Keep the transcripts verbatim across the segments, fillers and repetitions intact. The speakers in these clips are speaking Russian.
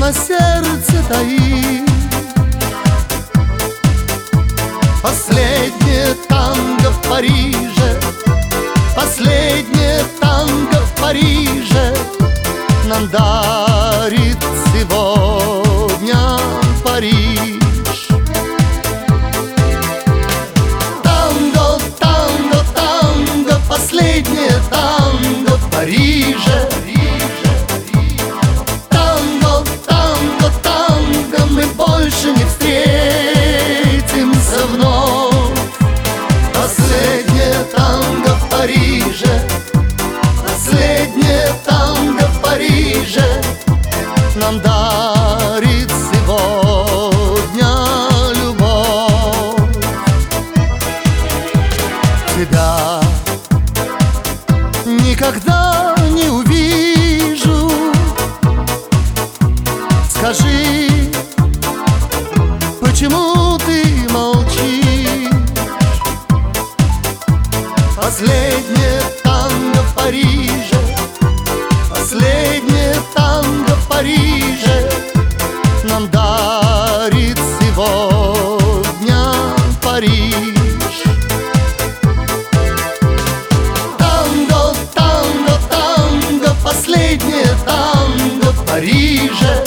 на сердце таит. Последнее танго в Париже, последнее танго в Париже нам дарит сегодня Париж. Танго, танго, танго, последнее танго в Париже. Танго, танго, танго, мы больше не встретимся вновь. Последнее танго в Париже, последнее танго в Париже нам дарит сегодня любовь. Тебя никогда не увижу. Скажи, почему ты молчишь? Последнее танго в Париже, последнее танго в Париже нам дарит сегодня Париж. Танго, танго, танго, последнее танго в Париже.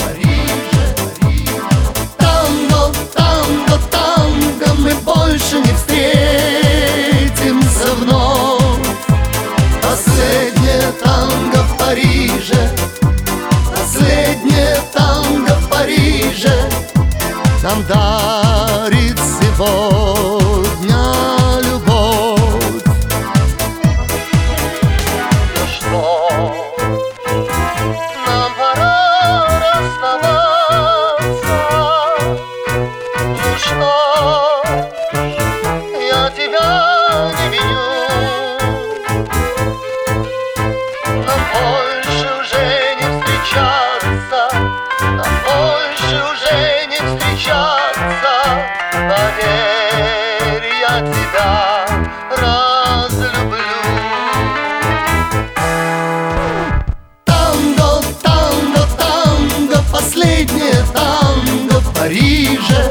Танго, танго, танго, мы больше не встретимся вновь. Последнее танго в Париже, последнее танго в Париже нам дарит сегодня любовь. Ну что, нам пора расставаться. Ну что, я тебя не виню. Нам больше уже не встречаться, нам больше уже не встречаться. Поверь, я тебя разлюблю. Танго, танго, танго, последнее танго в Париже.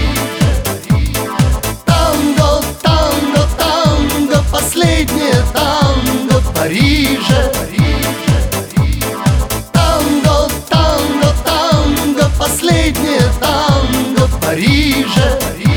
Танго, танго, танго, последнее танго в Париже. Танго, танго, танго, последнее танго в Париже.